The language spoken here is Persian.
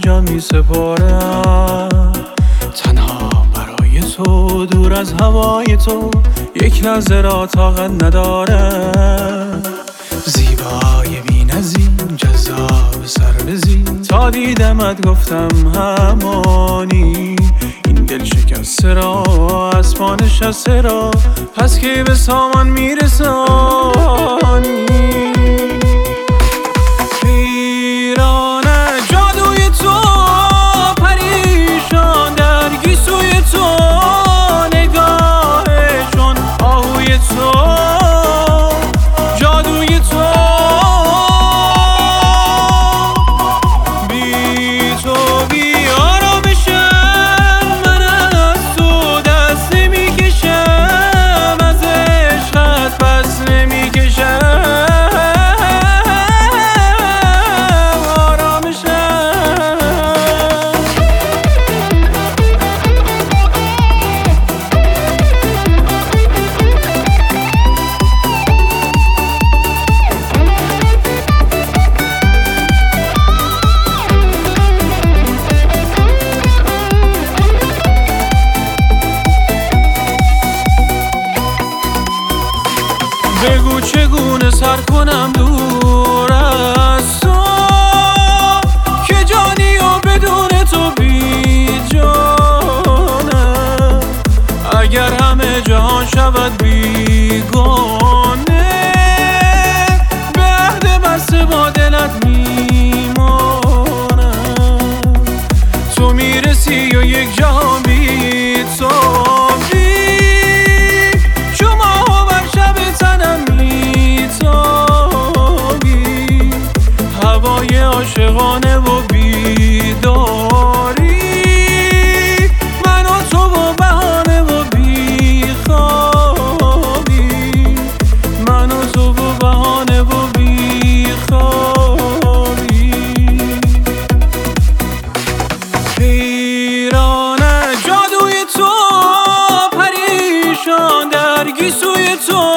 جان می سپارم، تنها برای تو، دور از هوای تو، یک لحظه را طاقت ندارم. زیبای بی‌نظیر، جذاب سر بزین، تا دیدمت گفتم همانی. این دل شکسته را، اسبان نشسته را، پس کی به سامان میرسانی؟ بگو چگونه سر کنم دور از تو، که جانی و بدون تو بی جانم. اگر همه جهان شود بیگانه، به عهد بسته با دلت میمانم. تو میرسی و یک جهان بی تو عاشقانه و بیداری، من و تو و بهانه و بیخوابی، من و تو و بهانه و بیخوابی. حیرانه جادوی تو، پریشان در گیسوی تو،